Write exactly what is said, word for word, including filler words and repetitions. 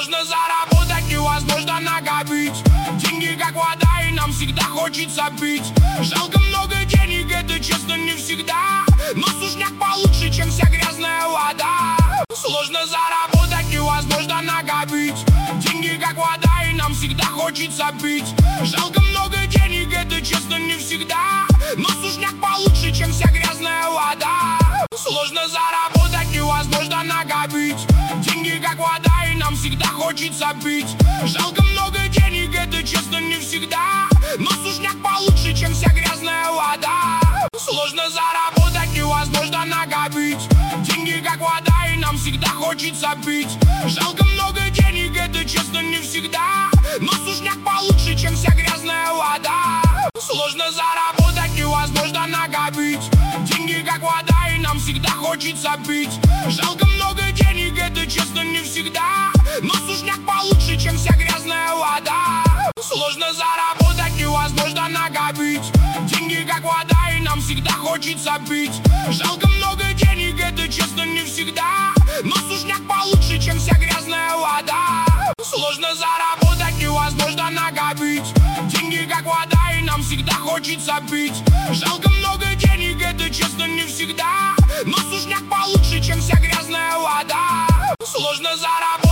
Сложно заработать, невозможно накопить. Деньги как вода, и нам всегда хочется пить. Жалко много денег, это честно не всегда, но сушняк получше, чем вся грязная вода. Сложно заработать, невозможно накопить. Деньги как вода, и нам всегда хочется пить. Жалко много денег, это честно не всегда, но сушняк получше, чем вся грязная вода. Сложно заработать, невозможно накопить. Деньги как вода, и нам всегда хочется пить. Жалко много денег, это честно не всегда, но сушняк получше, чем вся грязная вода. Сложно заработать, невозможно накопить. Деньги как вода, и нам всегда хочется пить. Жалко много денег, это честно не всегда, но сушняк получше, чем вся грязная вода. Сложно заработать, невозможно накопить. Деньги как вода, и нам всегда хочется пить. Жалко много денег, это честно не всегда, но сушняк получше, чем вся грязная вода. Сложно заработать, невозможно накопить. Деньги как вода, и нам всегда хочется пить. Жалко много денег, это честно не всегда, но сушняк получше, чем вся грязная вода. Сложно заработать, невозможно накопить. Деньги как вода, и нам всегда хочется пить. Жалко много денег, это честно не всегда, но сушняк получше, чем вся грязная вода. Сложно заработать.